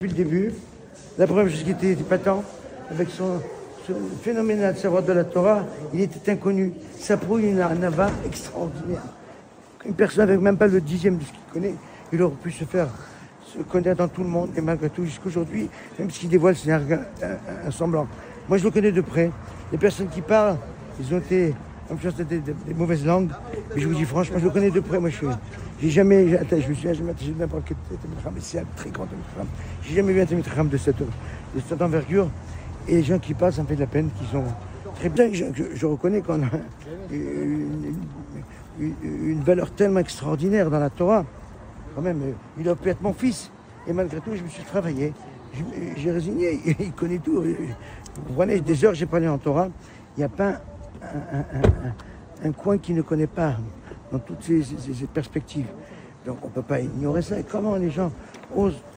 Depuis le début, la première chose qui était épatant, avec ce phénoménal savoir de la Torah, il était inconnu. Ça prouve un aval extraordinaire. Une personne avec même pas le dixième de ce qu'il connaît, il aurait pu se connaître dans tout le monde, et malgré tout, jusqu'aujourd'hui, même s'il dévoile, c'est un semblant. Moi, je le connais de près. Les personnes qui parlent, ils ont été influencés des mauvaises langues. Mais je vous dis franchement, je le connais de près. Moi, je me suis jamais attaché de n'importe quel Talmid, mais c'est un très grand Talmid Chacham. J'ai jamais vu un Talmid Chacham de cette envergure. Et les gens qui parlent, ça me fait de la peine, qu'ils sont très bien. Je reconnais qu'on a une valeur tellement extraordinaire dans la Torah. Quand même, il aurait pu être mon fils. Et malgré tout, je me suis travaillé. J'ai résigné. Il connaît tout. Vous comprenez, des heures, j'ai parlé en Torah. Il n'y a pas un coin qui ne connaît pas dans toutes ces perspectives. Donc on ne peut pas ignorer ça. Et comment les gens osent